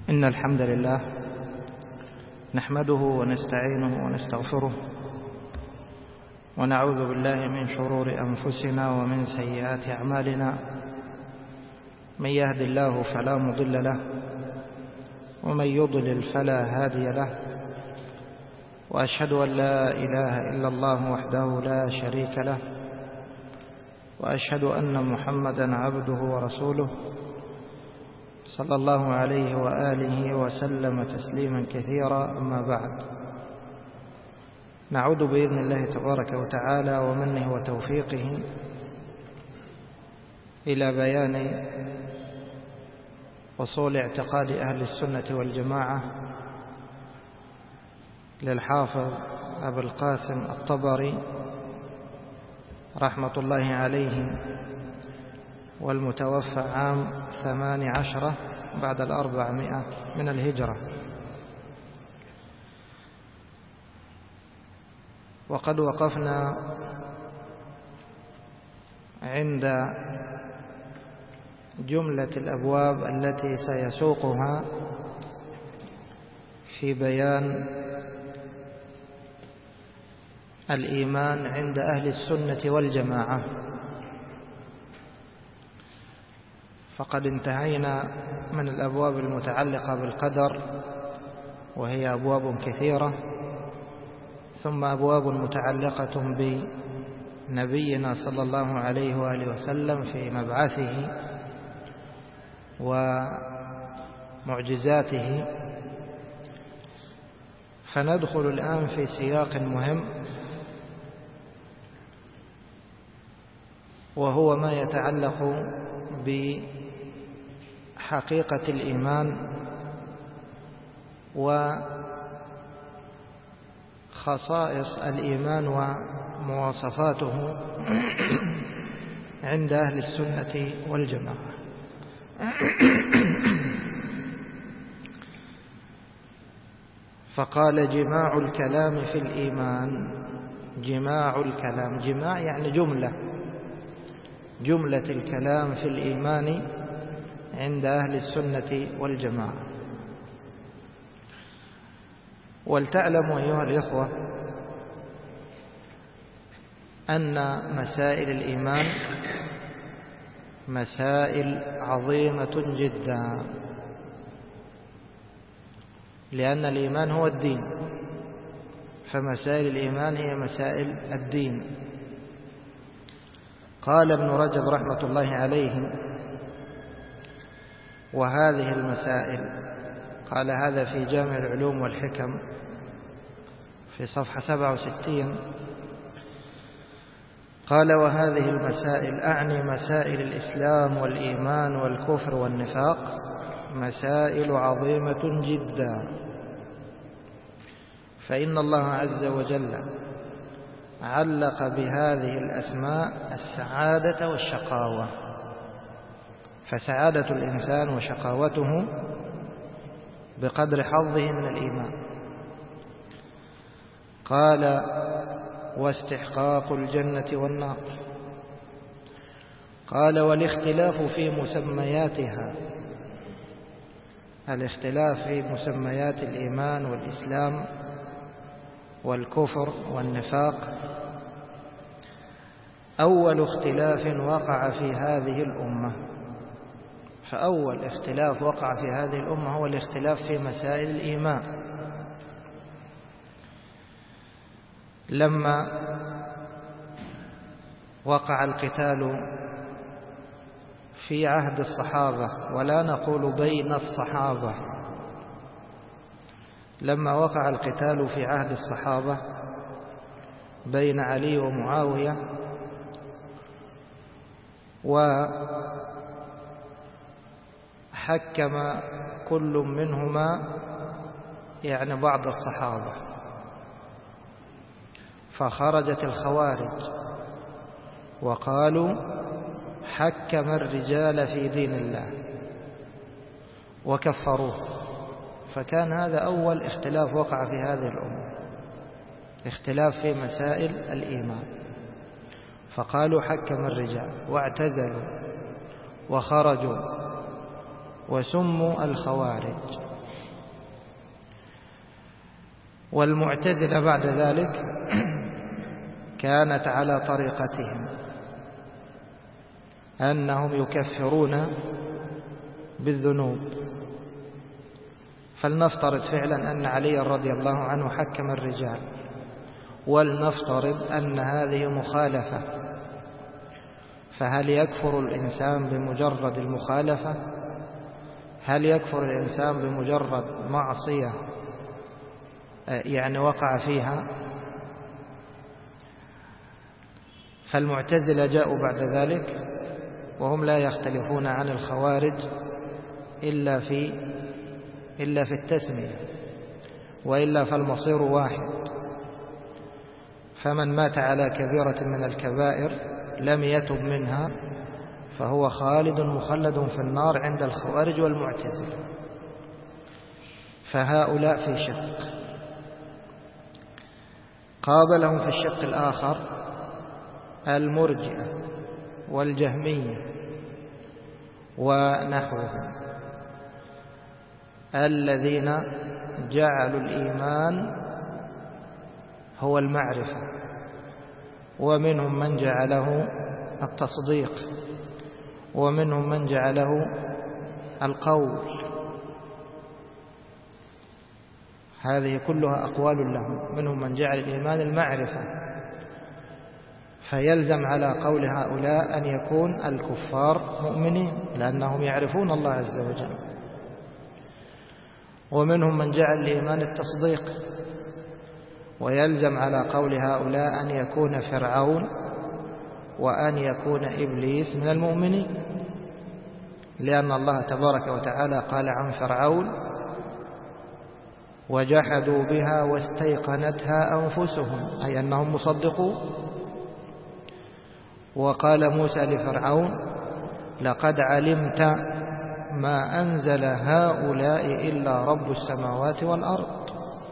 إن الحمد لله نحمده ونستعينه ونستغفره ونعوذ بالله من شرور أنفسنا ومن سيئات أعمالنا. من يهد الله فلا مضل له ومن يضلل فلا هادي له، وأشهد أن لا إله إلا الله وحده لا شريك له، وأشهد أن محمدا عبده ورسوله صلى الله عليه وآله وسلم تسليما كثيرا. أما بعد، نعود بإذن الله تبارك وتعالى ومنه وتوفيقه إلى بيان أصول اعتقاد أهل السنة والجماعة للحافظ أبي القاسم الطبري رحمة الله عليه، والمتوفى عام 18 بعد 400 من الهجرة. وقد وقفنا عند جملة الأبواب التي سيسوقها في بيان الإيمان عند أهل السنة والجماعة. فقد انتهينا من الأبواب المتعلقة بالقدر، وهي أبواب كثيرة، ثم أبواب متعلقة بنبينا صلى الله عليه وآله وسلم في مبعثه ومعجزاته. فندخل الآن في سياق مهم، وهو ما يتعلق بحقيقة الإيمان وخصائص الإيمان ومواصفاته عند أهل السنة والجماعة. فقال: جماع الكلام في الإيمان. جماع الكلام، جماع يعني جملة الكلام في الإيمان عند أهل السنة والجماعة. ولتعلموا أيها الإخوة أن مسائل الإيمان مسائل عظيمة جدا، لأن الإيمان هو الدين، فمسائل الإيمان هي مسائل الدين. قال ابن رجب رحمة الله عليه: وهذه المسائل، قال هذا في جامع العلوم والحكم في صفحة 67، قال: وهذه المسائل، أعني مسائل الإسلام والإيمان والكفر والنفاق، مسائل عظيمة جدا، فإن الله عز وجل علق بهذه الأسماء السعادة والشقاوة، فسعادة الإنسان وشقاوته بقدر حظه من الإيمان. قال: واستحقاق الجنة والنار. قال: والاختلاف في مسمياتها، الاختلاف في مسميات الإيمان والإسلام والكفر والنفاق أول اختلاف وقع في هذه الأمة. فأول اختلاف وقع في هذه الأمة هو الاختلاف في مسائل الإيمان. لما وقع القتال في عهد الصحابة، ولا نقول بين الصحابة، لما وقع القتال في عهد الصحابة بين علي ومعاوية، وحكم كل منهما يعني بعض الصحابة، فخرجت الخوارج وقالوا: حكم الرجال في دين الله، وكفروه. فكان هذا أول اختلاف وقع في هذه الأمة، اختلاف في مسائل الإيمان. فقالوا: حكم الرجال، واعتزلوا وخرجوا وسموا الخوارج. والمعتزلة بعد ذلك كانت على طريقتهم أنهم يكفرون بالذنوب. فلنفترض فعلا أن علي رضي الله عنه حكم الرجال، ولنفترض أن هذه مخالفة، فهل يكفر الإنسان بمجرد المخالفة؟ هل يكفر الإنسان بمجرد معصية يعني وقع فيها؟ فالمعتزلة جاءوا بعد ذلك وهم لا يختلفون عن الخوارج إلا في التسمية، وإلا فالمصير واحد. فمن مات على كبيرة من الكبائر لم يتب منها فهو خالد مخلد في النار عند الخوارج والمعتزلة. فهؤلاء في شق. قابلهم في الشق الآخر المرجئة والجهمية ونحوهم، الذين جعلوا الإيمان هو المعرفة، ومنهم من جعله التصديق، ومنهم من جعله القول. هذه كلها أقوال لهم. منهم من جعل الإيمان المعرفة، فيلزم على قول هؤلاء أن يكون الكفار مؤمنين لأنهم يعرفون الله عز وجل. ومنهم من جعل الإيمان التصديق، ويلزم على قول هؤلاء أن يكون فرعون وأن يكون إبليس من المؤمنين، لأن الله تبارك وتعالى قال عن فرعون: وجحدوا بها واستيقنتها أنفسهم، أي أنهم مصدقون. وقال موسى لفرعون: لقد علمت ما أنزل هؤلاء إلا رب السماوات والأرض.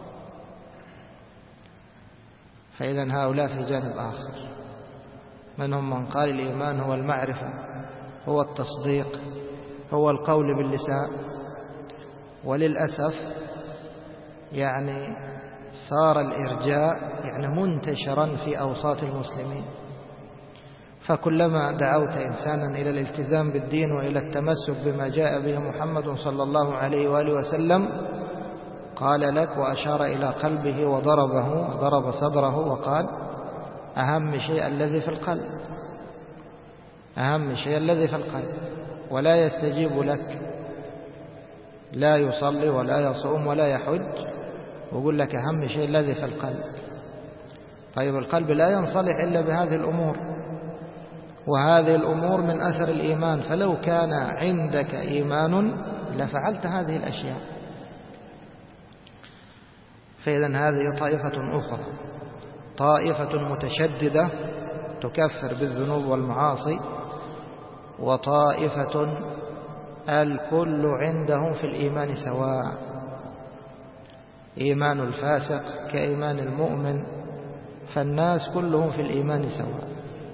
فإذن هؤلاء في جانب آخر. منهم من قال الإيمان هو المعرفة، هو التصديق، هو القول باللسان. وللأسف يعني صار الإرجاء يعني منتشرا في أوساط المسلمين، فكلما دعوت إنسانا إلى الالتزام بالدين وإلى التمسك بما جاء به محمد صلى الله عليه وآله وسلم قال لك وأشار إلى قلبه وضرب صدره وقال: أهم شيء الذي في القلب، أهم شيء الذي في القلب. ولا يستجيب لك، لا يصلي ولا يصوم ولا يحج، ويقول لك أهم شيء الذي في القلب. طيب القلب لا ينصلح إلا بهذه الأمور، وهذه الأمور من أثر الإيمان، فلو كان عندك إيمان لفعلت هذه الأشياء. فإذن هذه طائفة أخرى، طائفة متشددة تكفر بالذنوب والمعاصي، وطائفة الكل عندهم في الإيمان سواء، إيمان الفاسق كإيمان المؤمن، فالناس كلهم في الإيمان سواء.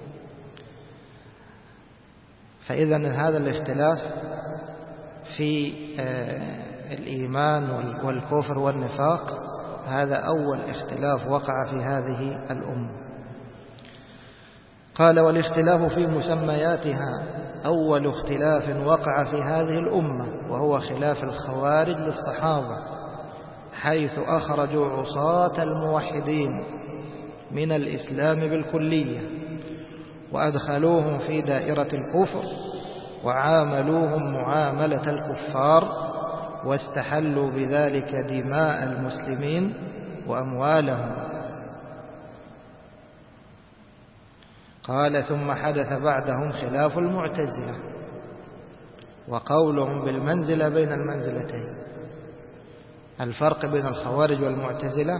فإذن هذا الاختلاف في الإيمان والكفر والنفاق هذا أول اختلاف وقع في هذه الأمة. قال: والاختلاف في مسمياتها أول اختلاف وقع في هذه الأمة، وهو خلاف الخوارج للصحابة، حيث أخرجوا عصاة الموحدين من الإسلام بالكلية، وأدخلوهم في دائرة الكفر، وعاملوهم معاملة الكفار، واستحلوا بذلك دماء المسلمين وأموالهم. قال: ثم حدث بعدهم خلاف المعتزلة، وقولهم بالمنزلة بين المنزلتين. الفرق بين الخوارج والمعتزلة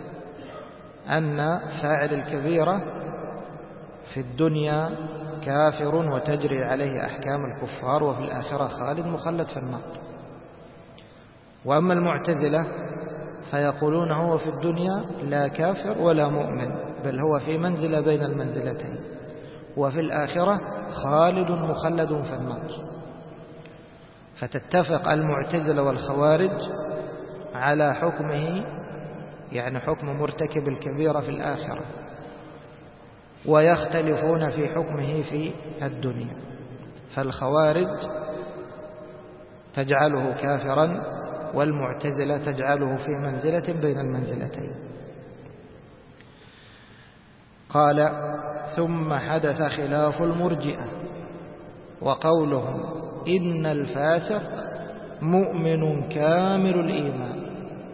أن فاعل الكبيرة في الدنيا كافر وتجري عليه أحكام الكفار، وفي الآخرة خالد مخلد في النار. وأما المعتزلة فيقولون هو في الدنيا لا كافر ولا مؤمن، بل هو في منزلة بين المنزلتين، وفي الآخرة خالد مخلد في النار. فتتفق المعتزلة والخوارج على حكمه يعني حكم مرتكب الكبيرة في الآخرة، ويختلفون في حكمه في الدنيا. فالخوارج تجعله كافرا، والمعتزلة تجعله في منزلة بين المنزلتين. قال: ثم حدث خلاف المرجئة وقولهم إن الفاسق مؤمن كامل الإيمان.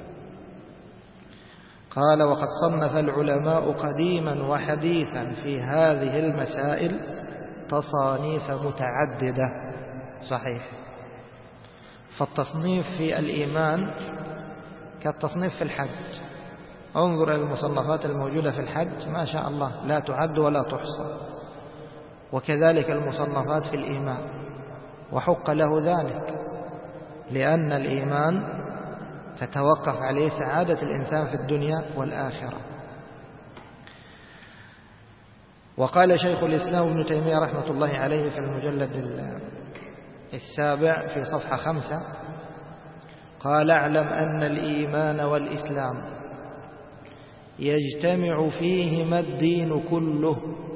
قال: وقد صنف العلماء قديما وحديثا في هذه المسائل تصانيف متعددة. صحيح. فالتصنيف في الإيمان كالتصنيف في الحج. انظر إلى المصنفات الموجودة في الحج، ما شاء الله لا تعد ولا تحصى. وكذلك المصنفات في الإيمان، وحق له ذلك، لأن الإيمان تتوقف عليه سعادة الإنسان في الدنيا والآخرة. وقال شيخ الإسلام ابن تيمية رحمة الله عليه في المجلد 7 في صفحة 5: قال: اعلم أن الإيمان والإسلام يجتمع فيهما الدين كله،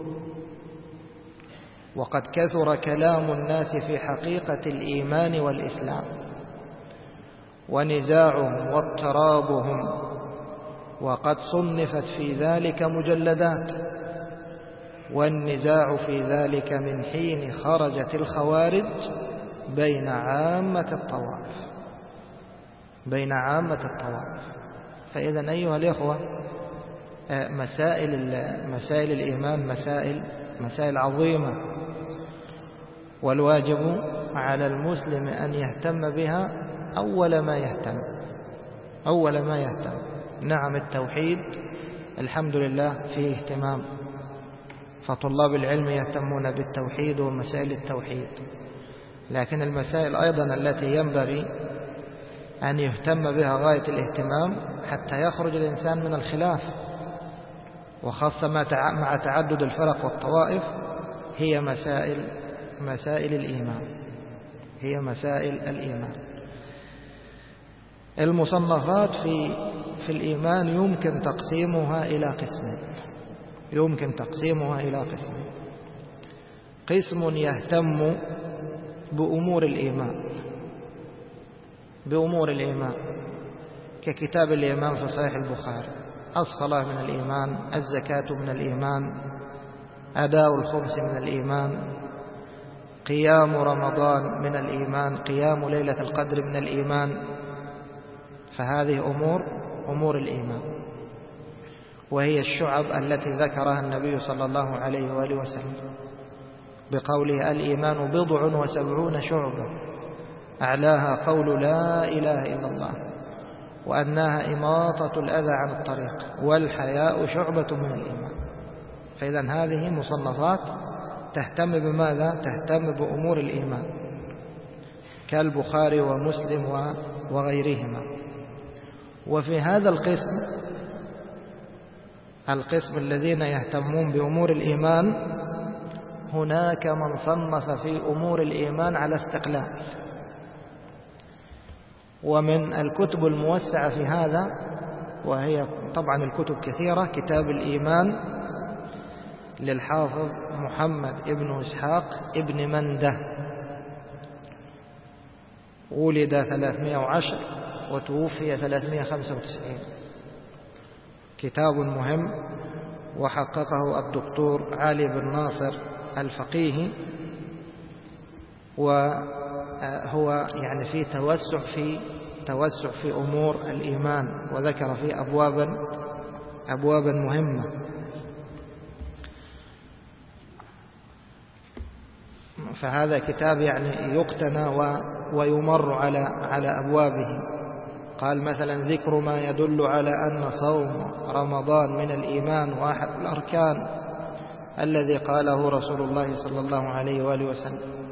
وقد كثر كلام الناس في حقيقة الإيمان والإسلام ونزاعهم واضطرابهم، وقد صنفت في ذلك مجلدات، والنزاع في ذلك من حين خرجت الخوارج بين عامة الطوائف. فإذا أيها الإخوة، مسائل الإيمان مسائل عظيمة، والواجب على المسلم أن يهتم بها أول ما يهتم. نعم، التوحيد الحمد لله فيه اهتمام، فطلاب العلم يهتمون بالتوحيد ومسائل التوحيد، لكن المسائل أيضا التي ينبغي أن يهتم بها غاية الاهتمام حتى يخرج الإنسان من الخلاف، وخاصة مع تعدد الفرق والطوائف، هي مسائل الإيمان. المصنفات في الإيمان يمكن تقسيمها إلى قسمين. قسم يهتم بأمور الإيمان ككتاب الإيمان في صحيح البخاري: الصلاة من الإيمان، الزكاة من الإيمان، أداء الخمس من الإيمان، قيام رمضان من الإيمان، قيام ليلة القدر من الإيمان. فهذه أمور الإيمان، وهي الشعب التي ذكرها النبي صلى الله عليه وآله وسلم بقوله: الإيمان 70 شعبة، أعلاها قول لا إله إلا الله، وأنها إماطة الأذى عن الطريق، والحياء شعبة من الإيمان. فإذا هذه مصنفات تهتم بماذا؟ تهتم بأمور الإيمان، كالبخاري ومسلم وغيرهما. وفي هذا القسم الذين يهتمون بأمور الإيمان، هناك من صنف في أمور الإيمان على استقلال. ومن الكتب الموسعة في هذا، وهي طبعا الكتب كثيرة، كتاب الإيمان للحافظ محمد ابن إسحاق ابن منده، ولد 310 وتوفي 395. كتاب مهم، وحققه الدكتور علي بن ناصر الفقيهي، وهو يعني في توسع في أمور الإيمان، وذكر فيه أبوابا مهمة. فهذا كتاب يعني يقتنى ويمر على أبوابه. قال مثلا: ذكر ما يدل على أن صوم رمضان من الإيمان واحد الأركان الذي قاله رسول الله صلى الله عليه وآله وسلم.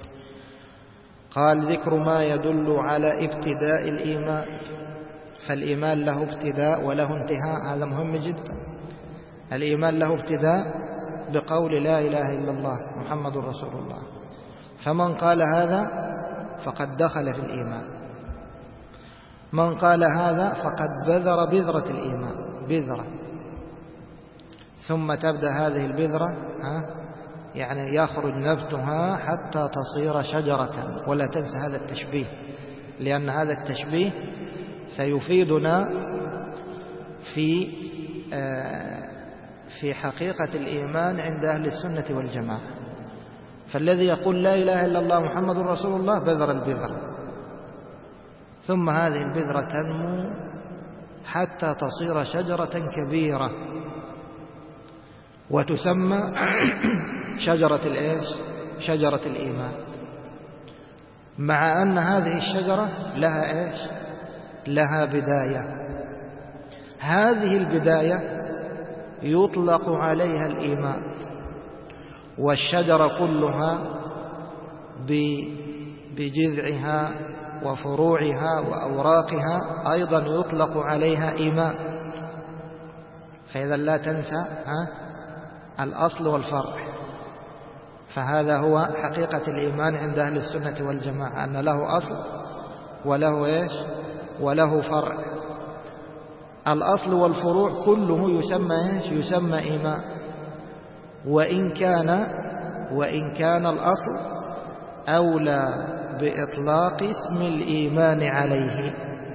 قال: ذكر ما يدل على ابتداء الإيمان، فالإيمان له ابتداء وله انتهاء، هذا مهم جدا. الإيمان له ابتداء بقول لا إله إلا الله محمد رسول الله، فمن قال هذا فقد دخل في الإيمان. من قال هذا فقد بذر بذرة الإيمان، بذرة، ثم تبدأ هذه البذرة يعني يخرج نبتها حتى تصير شجرة. ولا تنسى هذا التشبيه، لأن هذا التشبيه سيفيدنا في حقيقة الإيمان عند أهل السنة والجماعة. فالذي يقول لا إله إلا الله محمد رسول الله بذر البذرة، ثم هذه البذرة تنمو حتى تصير شجرة كبيرة وتسمى شجرة الإيش؟ شجرة الإيمان. مع أن هذه الشجرة لها إيش؟ لها بداية. هذه البداية يطلق عليها الإيمان، والشجرة كلها بجذعها وفروعها وأوراقها أيضا يطلق عليها إيمان. فإذا لا تنسى الأصل والفرع. فهذا هو حقيقة الإيمان عند أهل السنة والجماعة، أن له أصل وله إيش؟ وله فرع. الأصل والفروع كله يسمى إيش؟ يسمى إيمان، وإن كان الأصل أولى بإطلاق اسم الإيمان عليه.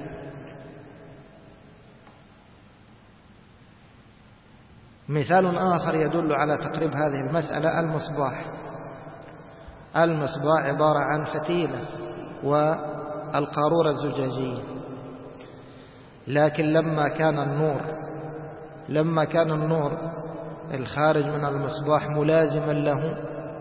مثال آخر يدل على تقريب هذه المسألة المصباح. المصباح عبارة عن فتيلة والقارورة الزجاجية، لكن لما كان النور الخارج من المصباح ملازما له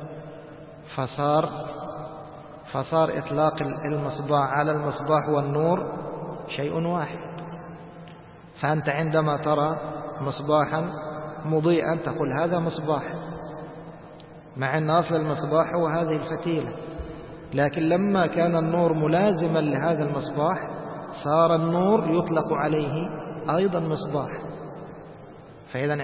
فصار إطلاق المصباح على المصباح والنور شيء واحد. فأنت عندما ترى مصباحا مضيئا تقول هذا مصباح، مع أن أصل المصباح هو هذه الفتيلة، لكن لما كان النور ملازما لهذا المصباح صار النور يطلق عليه أيضا مصباح. فإذا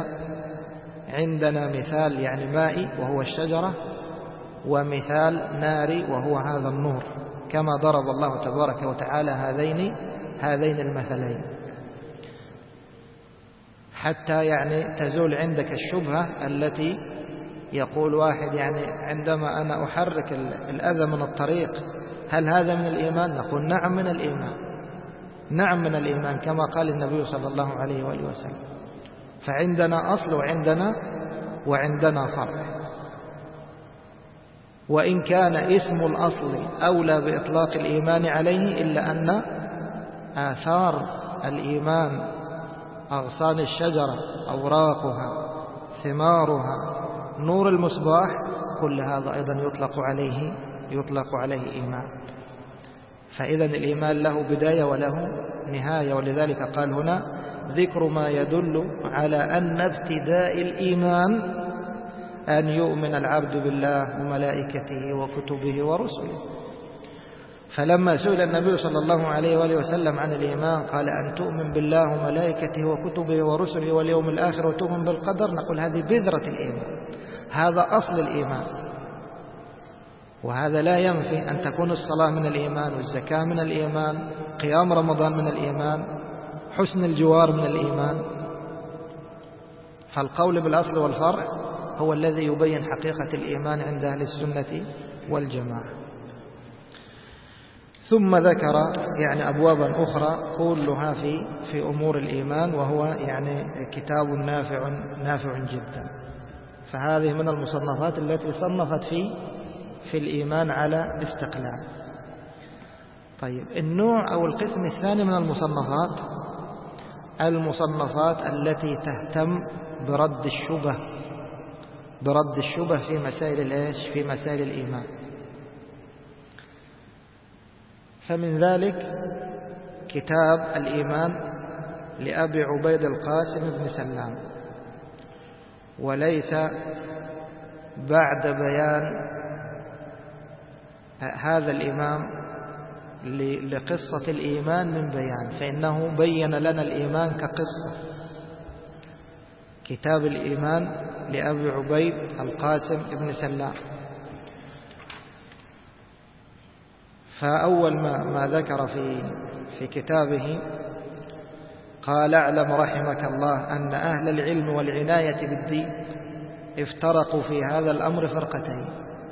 عندنا مثال يعني مائي وهو الشجرة، ومثال ناري وهو هذا النور، كما ضرب الله تبارك وتعالى هذين المثلين، حتى يعني تزول عندك الشبهة التي يقول واحد يعني عندما أنا أحرك الأذى من الطريق هل هذا من الإيمان؟ نقول نعم من الإيمان، نعم من الإيمان، كما قال النبي صلى الله عليه وآله وسلم. فعندنا أصل وعندنا فرع. وإن كان اسم الأصل أولى بإطلاق الإيمان عليه، إلا أن آثار الإيمان، أغصان الشجرة، أوراقها، ثمارها، نور المصباح، كل هذا أيضا يطلق عليه إيمان. فإذا الإيمان له بداية وله نهاية. ولذلك قال هنا ذكر ما يدل على أن ابتداء الإيمان أن يؤمن العبد بالله وملائكته وكتبه ورسله. فلما سئل النبي صلى الله عليه وآله وسلم عن الإيمان قال أن تؤمن بالله وملائكته وكتبه ورسله واليوم الآخر وتؤمن بالقدر. نقول هذه بذرة الإيمان، هذا أصل الإيمان. وهذا لا ينفي أن تكون الصلاة من الإيمان، والزكاة من الإيمان، قيام رمضان من الإيمان، حسن الجوار من الإيمان. فالقول بالأصل والفرع هو الذي يبين حقيقة الإيمان عند أهل السنة والجماعة. ثم ذكر يعني أبوابا أخرى كلها في أمور الإيمان، وهو يعني كتاب نافع جدا. فهذه من المصنفات التي صنفت في الإيمان على استقلال. طيب، النوع أو القسم الثاني من المصنفات التي تهتم برد الشبه في مسائل الإيمان. فمن ذلك كتاب الإيمان لأبي عبيد القاسم بن سلام. وليس بعد بيان هذا الإمام لقصة الإيمان من بيان، فإنه بين لنا الإيمان كقصة. كتاب الإيمان لأبي عبيد القاسم بن سلام. فأول ما ذكر في كتابه قال: اعلم رحمك الله أن أهل العلم والعناية بالدين افترقوا في هذا الأمر فرقتين،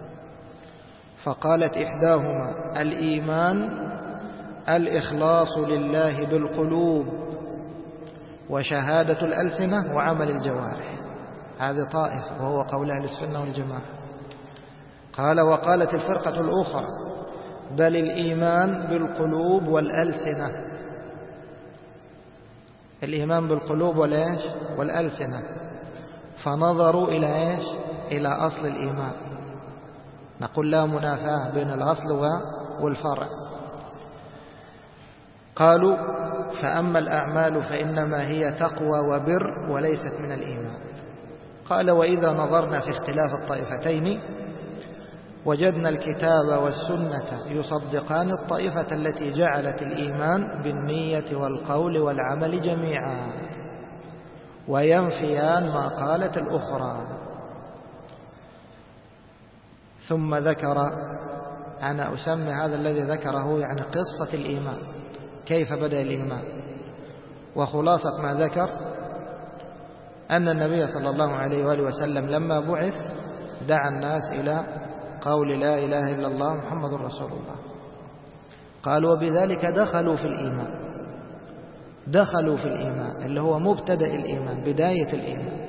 فقالت إحداهما الإيمان الإخلاص لله بالقلوب وشهادة الألسنة وعمل الجوارح، هذه طائفة وهو قول أهل السنة والجماعة. قال: وقالت الفرقة الأخرى بل الإيمان بالقلوب والألسنة، الإيمان بالقلوب والألسنة، فنظروا إلى إيش؟ إلى أصل الإيمان. نقول لا منافاة بين الأصل والفرع. قالوا: فأما الأعمال فإنما هي تقوى وبر وليست من الإيمان. قال: وإذا نظرنا في اختلاف الطائفتين وجدنا الكتاب والسنة يصدقان الطائفة التي جعلت الإيمان بالنية والقول والعمل جميعا، وينفيان ما قالت الأخرى. ثم ذكر، أنا أسمي هذا الذي ذكره يعني قصة الإيمان، كيف بدأ الإيمان. وخلاصة ما ذكر أن النبي صلى الله عليه وآله وسلم لما بعث دعا الناس إلى قول لا إله إلا الله محمد رسول الله. قال: وبذلك دخلوا في الإيمان اللي هو مبتدأ الإيمان، بداية الإيمان.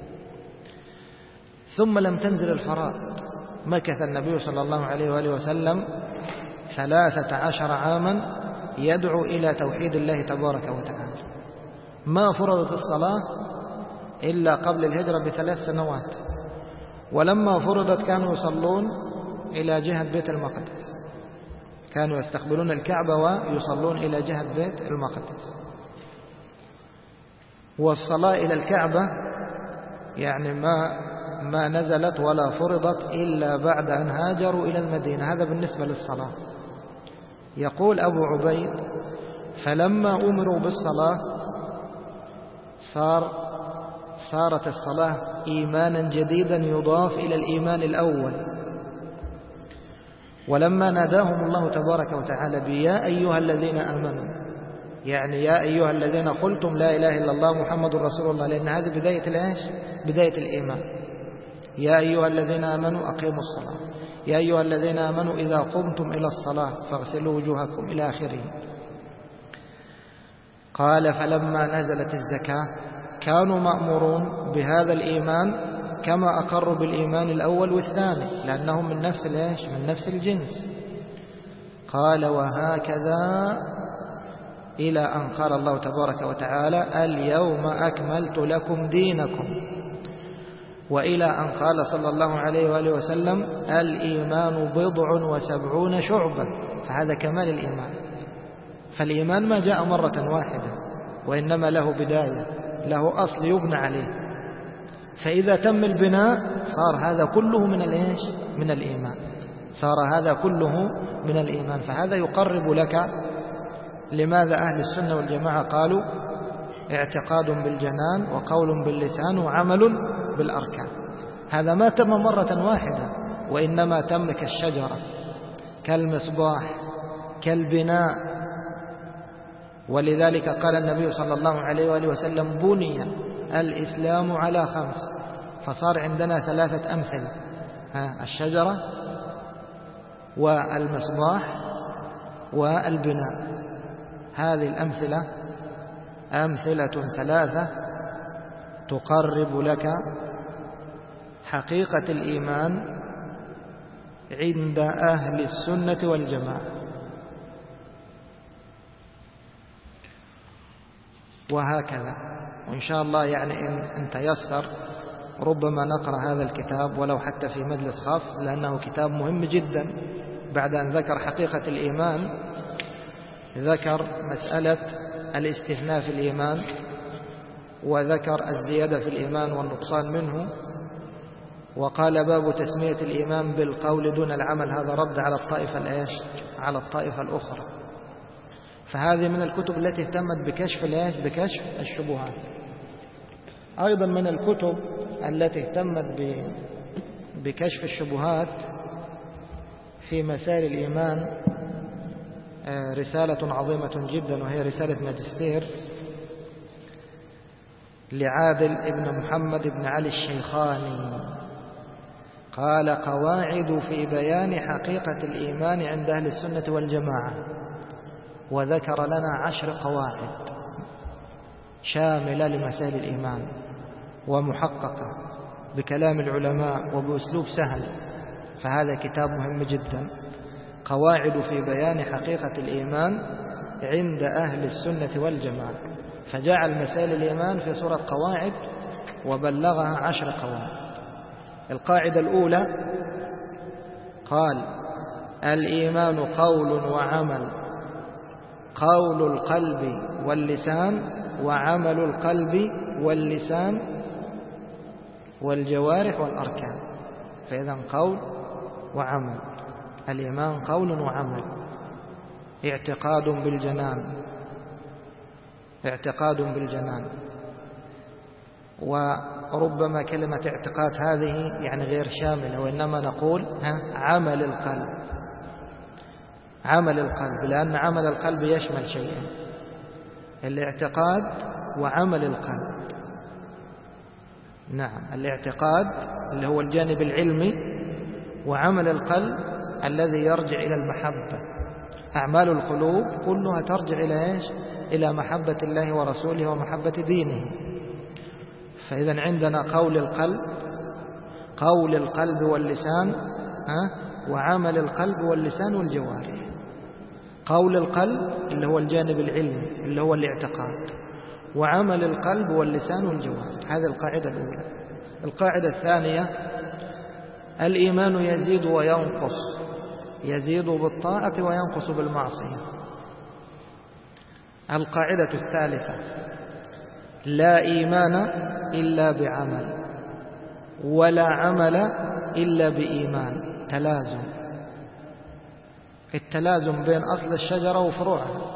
ثم لم تنزل الفرائض، مكث النبي صلى الله عليه وآله وسلم 13 عاما يدعو إلى توحيد الله تبارك وتعالى. ما فرضت الصلاة إلا قبل الهجرة ب3 سنوات، ولما فرضت كانوا يصلون إلى جهة بيت المقدس، كانوا يستقبلون الكعبة ويصلون إلى جهة بيت المقدس. والصلاة إلى الكعبة يعني ما نزلت ولا فرضت إلا بعد أن هاجروا إلى المدينة. هذا بالنسبة للصلاة. يقول أبو عبيد: فلما أمروا بالصلاة صارت الصلاة إيمانا جديدا يضاف إلى الإيمان الأول. ولما ناداهم الله تبارك وتعالى بيا أيها الذين آمنوا، يعني يا أيها الذين قلتم لا إله إلا الله محمد رسول الله، لأن هذه بداية الإيمان. يا أيها الذين آمنوا أقيموا الصلاة، يا أيها الذين آمنوا إذا قمتم إلى الصلاة فاغسلوا وجوهكم إلى آخره. قال: فلما نزلت الزكاة كانوا مأمورون بهذا الإيمان كما أقروا بالإيمان الأول والثاني، لأنهم من نفس الجنس. قال: وهكذا إلى أن قال الله تبارك وتعالى: اليوم أكملت لكم دينكم، وإلى أن قال صلى الله عليه وآله وسلم: الإيمان 70 شعبة. فهذا كمال الإيمان. فالإيمان ما جاء مرة واحدة، وإنما له بداية، له أصل يبنى عليه. فإذا تم البناء صار هذا كله من الإيمان، صار هذا كله من الإيمان. فهذا يقرب لك لماذا أهل السنة والجماعة قالوا اعتقاد بالجنان وقول باللسان وعمل بالأركان. هذا ما تم مرة واحدة، وإنما تم كالشجرة، كالمصباح، كالبناء. ولذلك قال النبي صلى الله عليه وآله وسلم: بني الإسلام على 5. فصار عندنا 3 أمثلة: الشجرة والمصباح والبناء. هذه الأمثلة أمثلة 3 تقرب لك حقيقة الإيمان عند أهل السنة والجماعة. وهكذا. وإن شاء الله يعني إن تيسر ربما نقرأ هذا الكتاب ولو حتى في مجلس خاص، لأنه كتاب مهم جدا. بعد أن ذكر حقيقة الإيمان ذكر مسألة الاستثناء في الإيمان، وذكر الزيادة في الإيمان والنقصان منه، وقال: باب تسمية الإيمان بالقول دون العمل. هذا رد على الطائفة الأخرى. فهذه من الكتب التي اهتمت بكشف الشبهات. أيضا من الكتب التي اهتمت بكشف الشبهات في مسائل الإيمان رسالة عظيمة جدا، وهي رسالة ماجستير لعادل ابن محمد بن علي الشيخاني. قال: قواعد في بيان حقيقة الإيمان عند أهل السنة والجماعة، وذكر لنا 10 قواعد شاملة لمسائل الإيمان ومحققة بكلام العلماء وبأسلوب سهل، فهذا كتاب مهم جدا. قواعد في بيان حقيقة الإيمان عند أهل السنة والجماعة، فجعل مسائل الإيمان في صورة قواعد وبلغها 10 قواعد. القاعدة الأولى قال: الإيمان قول وعمل، قول القلب واللسان، وعمل القلب واللسان والجوارح والأركان. فإذا قول وعمل، الإيمان قول وعمل، اعتقاد بالجنان، اعتقاد بالجنان. وربما كلمة اعتقاد هذه يعني غير شاملة، وإنما نقول عمل القلب، عمل القلب، لأن عمل القلب يشمل شيئين: الاعتقاد وعمل القلب. نعم، الاعتقاد اللي هو الجانب العلمي، وعمل القلب الذي يرجع إلى المحبة. أعمال القلوب كلها ترجع إلى إيش؟ إلى محبة الله ورسوله ومحبة دينه. فإذا عندنا قول القلب، قول القلب واللسان، وعمل القلب واللسان والجوارح. قول القلب اللي هو الجانب العلمي اللي هو الاعتقاد، وعمل القلب واللسان والجوارح. هذه القاعدة الأولى. القاعدة الثانية: الإيمان يزيد وينقص، يزيد بالطاعة وينقص بالمعصية. القاعدة الثالثة: لا إيمان إلا بعمل، ولا عمل إلا بإيمان. تلازم، التلازم بين أصل الشجرة وفروعها.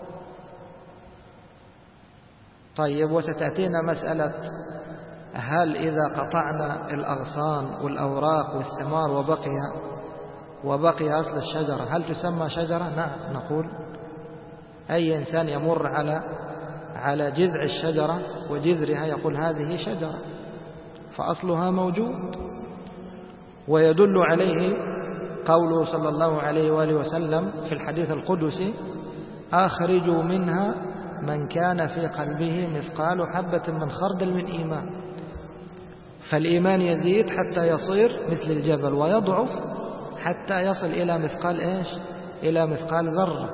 طيب، وستأتينا مسألة: هل إذا قطعنا الأغصان والأوراق والثمار وبقي أصل الشجرة هل تسمى شجرة؟ نعم، نقول أي إنسان يمر على جذع الشجرة وجذرها يقول هذه شجرة، فأصلها موجود. ويدل عليه قوله صلى الله عليه وآله وسلم في الحديث القدسي: أخرجوا منها من كان في قلبه مثقال حبة من خردل من إيمان. فالإيمان يزيد حتى يصير مثل الجبل، ويضعف حتى يصل إلى مثقال إيش؟ إلى مثقال ذرة.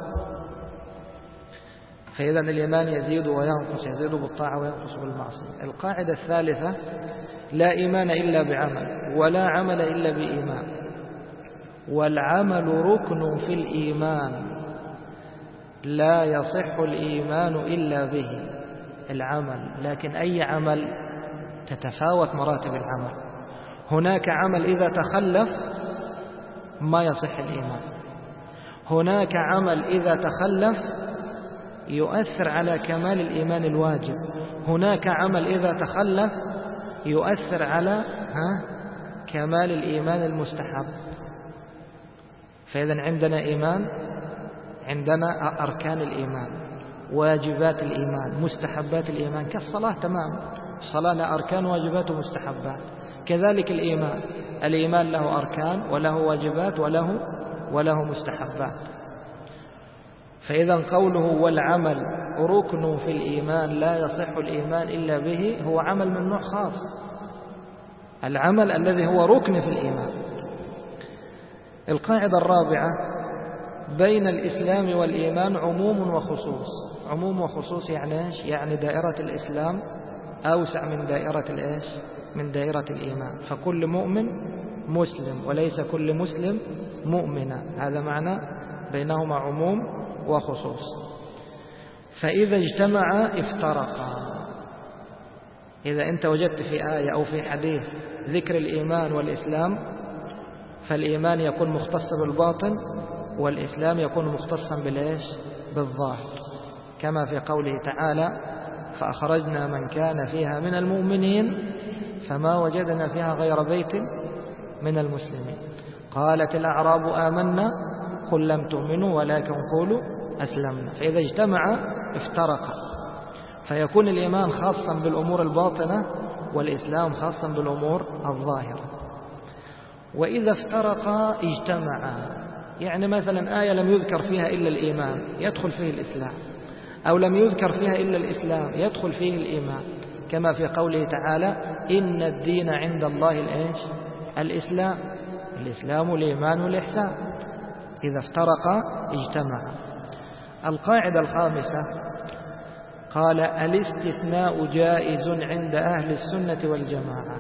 فإذا الإيمان يزيد وينقص، يزيد بالطاعة وينقص بالمعصية. القاعدة الثالثة: لا إيمان إلا بعمل، ولا عمل إلا بإيمان، والعمل ركن في الإيمان، لا يصح الإيمان إلا به. العمل، لكن أي عمل؟ تتفاوت مراتب العمل. هناك عمل إذا تخلف ما يصح الإيمان، هناك عمل إذا تخلف يؤثر على كمال الإيمان الواجب، هناك عمل إذا تخلف يؤثر على كمال الإيمان المستحب. فإذا عندنا إيمان، عندنا أركان الإيمان، واجبات الإيمان، مستحبات الإيمان، كالصلاة تمام. الصلاة لها أركان واجبات ومستحبات، كذلك الإيمان له أركان وله واجبات وله مستحبات. فإذا قوله والعمل ركن في الإيمان لا يصح الإيمان إلا به هو عمل من نوع خاص، العمل الذي هو ركن في الإيمان. القاعدة الرابعة: بين الإسلام والإيمان عموم وخصوص. عموم وخصوص يعني إيش؟ يعني دائرة الإسلام أوسع من دائرة الإيش؟ من دائرة الإيمان. فكل مؤمن مسلم وليس كل مسلم مؤمنا، هذا معنى بينهما عموم وخصوص. فإذا اجتمعا افترقا. إذا أنت وجدت في آية أو في حديث ذكر الإيمان والإسلام، فالإيمان يكون مختص بالباطن، والإسلام يكون مختصا بالإيش؟ بالظاهر، كما في قوله تعالى: فأخرجنا من كان فيها من المؤمنين فما وجدنا فيها غير بيت من المسلمين. قالت الأعراب آمنا قل لم تؤمنوا ولكن قولوا أسلمنا. فإذا اجتمع افترقا، فيكون الإيمان خاصا بالأمور الباطنة والإسلام خاصا بالأمور الظاهرة. وإذا افترقا اجتمعا، يعني مثلا آية لم يذكر فيها إلا الإيمان يدخل فيه الإسلام، أو لم يذكر فيها إلا الإسلام يدخل فيه الإيمان، كما في قوله تعالى إن الدين عند الله الإسلام، الإسلام والإيمان والإحسان. إذا افترقا اجتمعا. القاعدة الخامسة قال الاستثناء جائز عند أهل السنة والجماعة.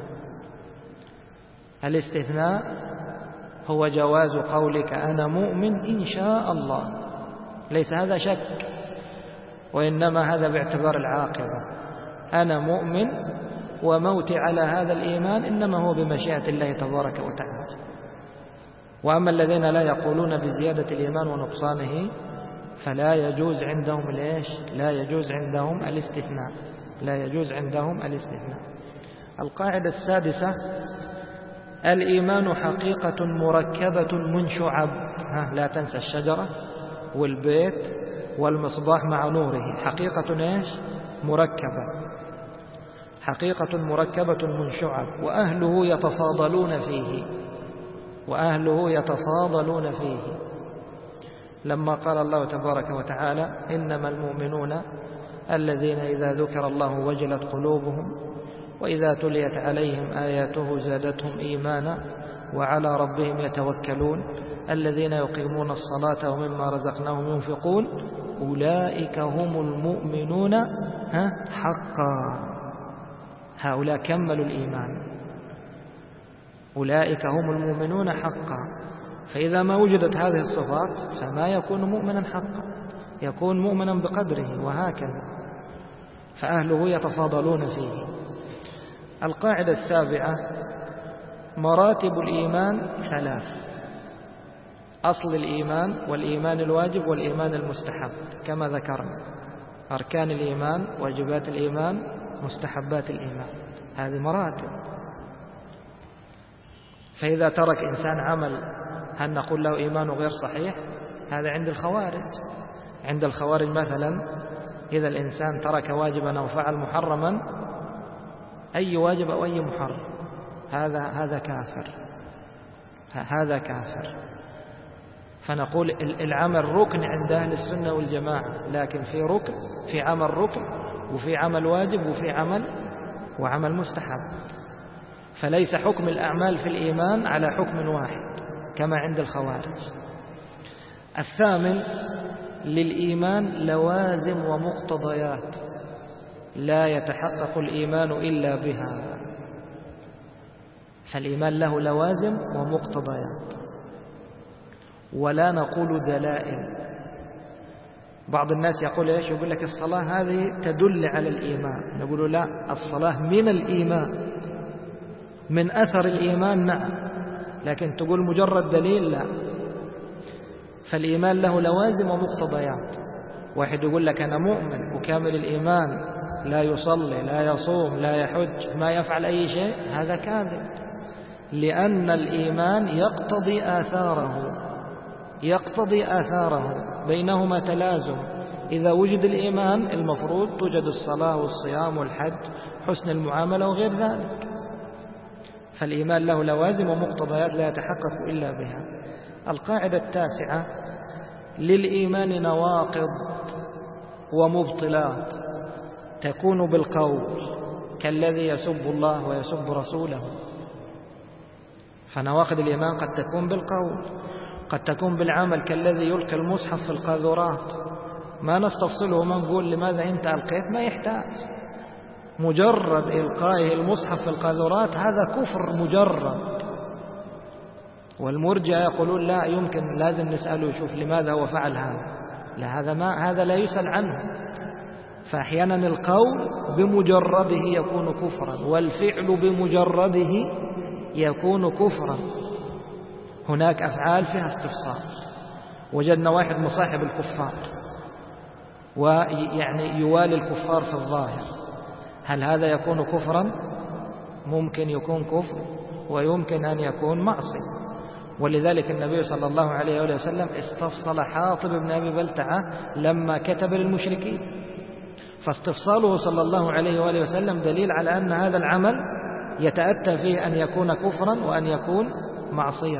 الاستثناء هو جواز قولك أنا مؤمن إن شاء الله، ليس هذا شك، وإنما هذا باعتبار العاقبة. أنا مؤمن وموتي على هذا الإيمان إنما هو بمشيئة الله تبارك وتعالى. وأما الذين لا يقولون بزيادة الإيمان ونقصانه فلا يجوز عندهم لا يجوز عندهم الاستثناء، لا يجوز عندهم الاستثناء. القاعدة السادسة الإيمان حقيقة مركبة من شعب. لا تنسى الشجرة والبيت والمصباح مع نوره، حقيقة مركبة، حقيقة مركبة من شعب، وأهله يتفاضلون فيه، وأهله يتفاضلون فيه. لما قال الله تبارك وتعالى إنما المؤمنون الذين إذا ذكر الله وجلت قلوبهم وإذا تليت عليهم آياته زادتهم إيمانا وعلى ربهم يتوكلون الذين يقيمون الصلاة ومما رزقناهم ينفقون أولئك هم المؤمنون حقا. هؤلاء كملوا الإيمان، أولئك هم المؤمنون حقا. فإذا ما وجدت هذه الصفات فما يكون مؤمنا حقا، يكون مؤمنا بقدره، وهكذا. فأهله يتفاضلون فيه. القاعدة السابعة مراتب الإيمان ثلاث: أصل الإيمان والإيمان الواجب والإيمان المستحب، كما ذكرنا أركان الإيمان، واجبات الإيمان، مستحبات الإيمان، هذه مراتب. فإذا ترك إنسان عمل هل نقول له إيمانه غير صحيح؟ هذا عند الخوارج. عند الخوارج مثلا إذا الإنسان ترك واجبا أو فعل محرما، أي واجب أو أي محرم، هذا كافر، هذا كافر. فنقول العمل ركن عند أهل السنة والجماعة، لكن في عمل ركن وفي عمل واجب وفي عمل مستحب. فليس حكم الأعمال في الإيمان على حكم واحد كما عند الخوارج. الثامن للإيمان لوازم ومقتضيات لا يتحقق الإيمان إلا بها. فالإيمان له لوازم ومقتضيات، ولا نقول دلائل. بعض الناس يقول يقول لك الصلاة هذه تدل على الإيمان، نقول لا، الصلاة من الإيمان، من أثر الإيمان نعم، لكن تقول مجرد دليل لا. فالإيمان له لوازم ومقتضيات. واحد يقول لك أنا مؤمن وكامل الإيمان، لا يصلي لا يصوم لا يحج ما يفعل أي شيء، هذا كاذب، لأن الإيمان يقتضي آثاره، بينهما تلازم. إذا وجد الإيمان المفروض توجد الصلاة والصيام والحج، حسن المعاملة وغير ذلك. فالإيمان له لوازم ومقتضيات لا يتحقق إلا بها. القاعدة التاسعة للإيمان نواقض ومبطلات تكون بالقول كالذي يسب الله ويسب رسوله. فنواقض الإيمان قد تكون بالقول، قد تكون بالعمل كالذي يلقي المصحف في القاذورات. ما نستفصله وما نقول لماذا أنت ألقيت، ما يحتاج، مجرد إلقائه المصحف في القاذورات هذا كفر مجرد. والمرجئة يقولون لا يمكن، لازم نسأله يشوف لماذا هو فعل هذا. لا، هذا لا يسأل عنه. فأحيانا القول بمجرده يكون كفرا، والفعل بمجرده يكون كفرا. هناك أفعال فيها استفسار. وجدنا واحد مصاحب الكفار ويعني يوالي الكفار في الظاهر، هل هذا يكون كفرا؟ ممكن يكون كفر ويمكن أن يكون معصية. ولذلك النبي صلى الله عليه وآله وسلم استفصل حاطب بن أبي بلتعة لما كتب للمشركين، فاستفصاله صلى الله عليه وآله وسلم دليل على أن هذا العمل يتأتى فيه أن يكون كفرا وأن يكون معصية.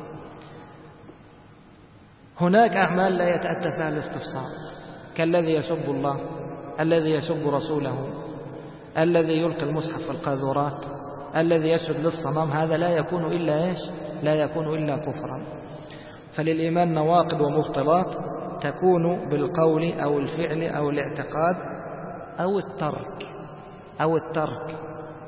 هناك أعمال لا يتأتى فيها الاستفصال، كالذي يسب الله، الذي يسب رسوله، الذي يلقي المصحف في القاذورات، الذي يسجد للصنم، هذا لا يكون إلا إيش؟ لا يكون إلا كفرا. فللإيمان نواقض ومبطلات تكون بالقول أو الفعل أو الاعتقاد أو الترك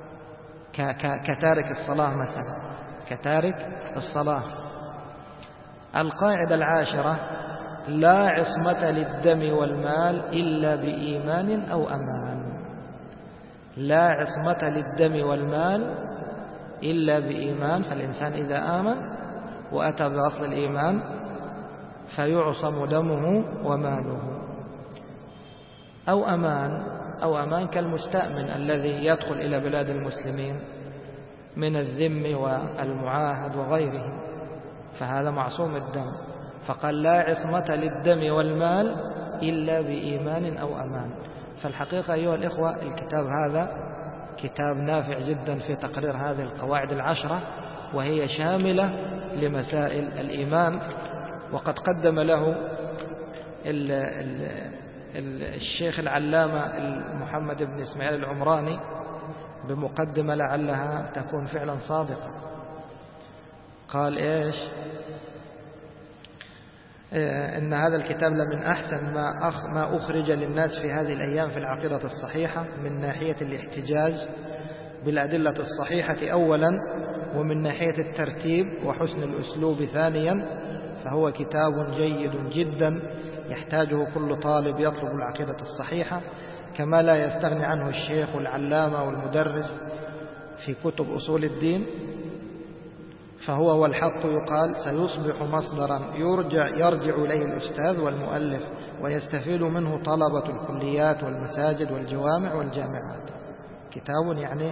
كتارك الصلاة مثلا، كتارك الصلاة. القاعدة العاشرة: لا عصمة للدم والمال إلا بإيمان أو أمان. لا عصمة للدم والمال إلا بإيمان، فالإنسان إذا آمن وأتى بأصل الإيمان فيعصم دمه وماله. أو أمان كالمستأمن الذي يدخل إلى بلاد المسلمين من الذم والمعاهد وغيره، فهذا معصوم الدم. فقال لا عصمة للدم والمال إلا بإيمان أو أمان. فالحقيقة أيها الإخوة الكتاب هذا كتاب نافع جدا في تقرير هذه القواعد العشرة، وهي شاملة لمسائل الإيمان. وقد قدم له الشيخ العلامة محمد بن إسماعيل العمراني بمقدمة لعلها تكون فعلا صادقة. قال إيش؟ إن هذا الكتاب لمن أحسن ما أخرج للناس في هذه الأيام في العقيدة الصحيحة، من ناحية الاحتجاج بالأدلة الصحيحة أولا، ومن ناحية الترتيب وحسن الأسلوب ثانيا، فهو كتاب جيد جدا يحتاجه كل طالب يطلب العقيدة الصحيحة، كما لا يستغني عنه الشيخ والعلامة والمدرس في كتب أصول الدين. فهو والحق يقال سيصبح مصدرا يرجع إليه الأستاذ والمؤلف ويستفيد منه طلبة الكليات والمساجد والجوامع والجامعات. كتاب يعني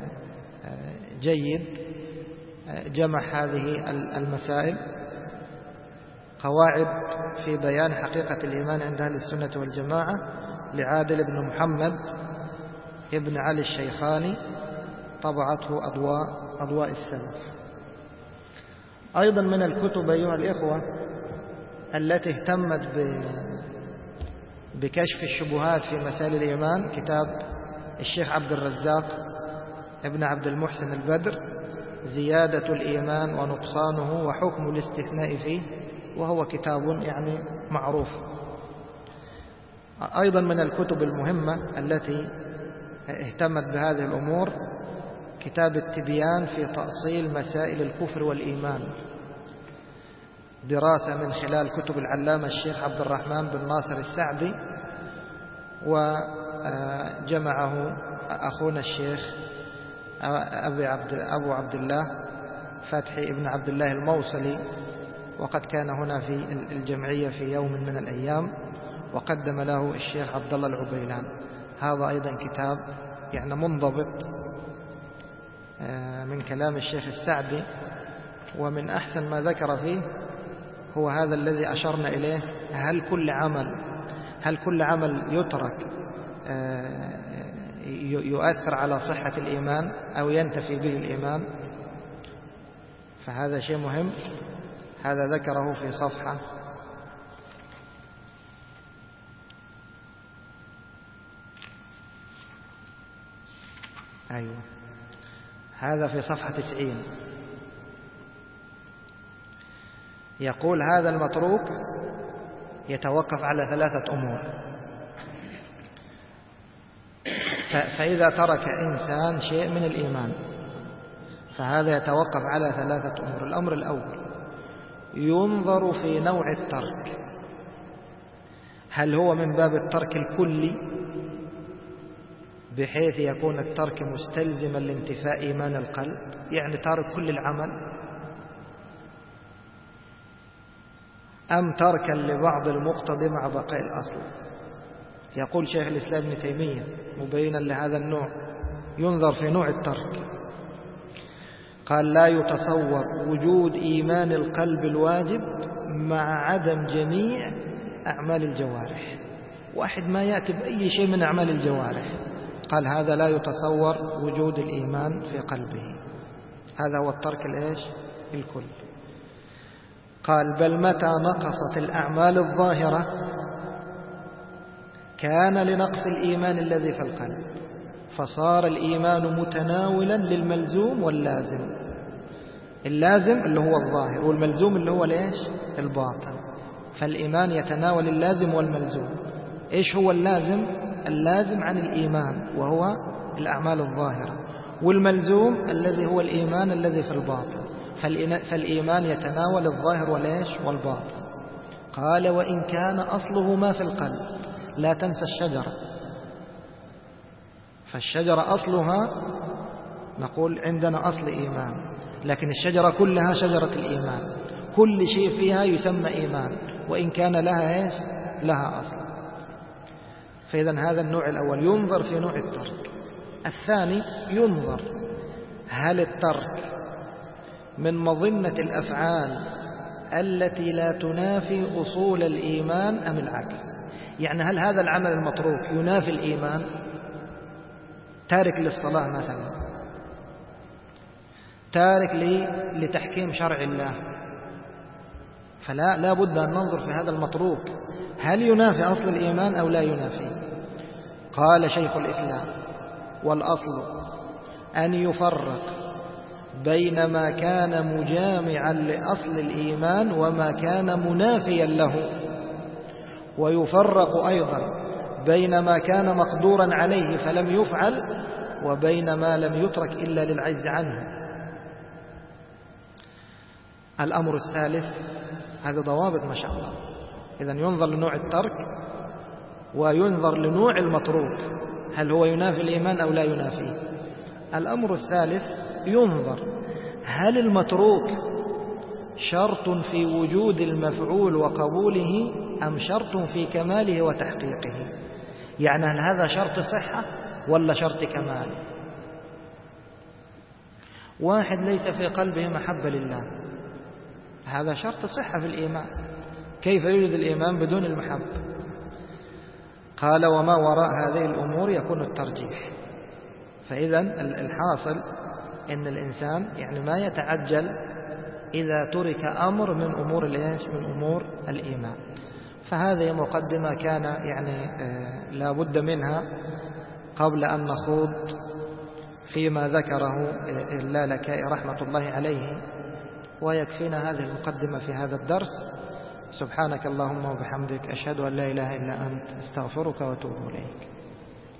جيد جمع هذه المسائل، قواعد في بيان حقيقة الإيمان عند أهل السنة والجماعة، لعادل بن محمد ابن علي الشيخاني، طبعته أضواء السلف. أيضا من الكتب أيها الإخوة التي اهتمت بكشف الشبهات في مسائل الإيمان كتاب الشيخ عبد الرزاق ابن عبد المحسن البدر، زيادة الإيمان ونقصانه وحكم الاستثناء فيه، وهو كتاب يعني معروف. أيضا من الكتب المهمة التي اهتمت بهذه الأمور كتاب التبيان في تأصيل مسائل الكفر والإيمان، دراسة من خلال كتب العلامة الشيخ عبد الرحمن بن ناصر السعدي، وجمعه أخونا الشيخ أبو عبد الله فتحي ابن عبد الله الموصلي، وقد كان هنا في الجمعية في يوم من الأيام، وقدم له الشيخ عبد الله العبيلان. هذا أيضا كتاب يعني منضبط من كلام الشيخ السعدي. ومن أحسن ما ذكر فيه هو هذا الذي أشرنا إليه: هل كل عمل يترك يؤثر على صحة الإيمان أو ينتفي به الإيمان؟ فهذا شيء مهم. هذا ذكره في صفحة هذا في صفحة 90. يقول: هذا المتروك يتوقف على 3 أمور. فإذا ترك إنسان شيء من الإيمان فهذا يتوقف على 3 أمور. الأمر الأول: ينظر في نوع الترك، هل هو من باب الترك الكلي بحيث يكون الترك مستلزما لانتفاء إيمان القلب، يعني تارك كل العمل، أم تركا لبعض المقتضي مع بقاء الأصل؟ يقول شيخ الإسلام ابن تيمية مبينا لهذا النوع: ينظر في نوع الترك. قال لا يتصور وجود إيمان القلب الواجب مع عدم جميع أعمال الجوارح. واحد ما يأتي بأي شيء من أعمال الجوارح، قال هذا لا يتصور وجود الإيمان في قلبه، هذا هو الترك الكل. قال بل متى نقصت الأعمال الظاهرة كان لنقص الإيمان الذي في القلب، فصار الإيمان متناولا للملزوم واللازم. اللازم اللي هو الظاهر، والملزوم اللي هو الباطن. فالإيمان يتناول اللازم والملزوم. إيش هو اللازم؟ اللازم عن الإيمان وهو الأعمال الظاهرة، والملزوم الذي هو الإيمان الذي في الباطن. فالإيمان يتناول الظاهر والباطن. قال وإن كان أصله ما في القلب. لا تنسى الشجرة، فالشجرة أصلها نقول عندنا أصل إيمان، لكن الشجرة كلها شجرة الإيمان، كل شيء فيها يسمى إيمان وإن كان لها أصل. فإذا هذا النوع الأول ينظر في نوع الترك. الثاني ينظر هل الترك من مظنة الأفعال التي لا تنافي أصول الإيمان أم العكس. يعني هل هذا العمل المتروك ينافي الإيمان؟ تارك للصلاة مثلا، تارك لتحكيم شرع الله، فلا بد أن ننظر في هذا المتروك هل ينافي أصل الإيمان أو لا ينافي. قال شيخ الإسلام والأصل أن يفرق بين ما كان مجامعا لأصل الإيمان وما كان منافيا له، ويفرق أيضا بين ما كان مقدورا عليه فلم يفعل وبين ما لم يترك إلا للعجز عنه. الأمر الثالث، هذا ضوابط ما شاء الله. إذن ينظر لنوع الترك وينظر لنوع المتروك، هل هو ينافي الإيمان أو لا ينافيه. الأمر الثالث ينظر هل المتروك شرط في وجود المفعول وقبوله أم شرط في كماله وتحقيقه. يعني هل هذا شرط صحة ولا شرط كمال؟ واحد ليس في قلبه محبة لله، هذا شرط صحة في الإيمان. كيف يوجد الإيمان بدون المحبة؟ قال وما وراء هذه الأمور يكون الترجيح. فإذا الحاصل إن الإنسان يعني ما يتعجل إذا ترك أمر من أمور الإيمان. فهذه مقدمة كان يعني لا بد منها قبل أن نخوض فيما ذكره اللالكائي رحمة الله عليه، ويكفينا هذه المقدمة في هذا الدرس. سبحانك اللهم وبحمدك، أشهد أن لا إله إلا أنت، استغفرك وأتوب إليك.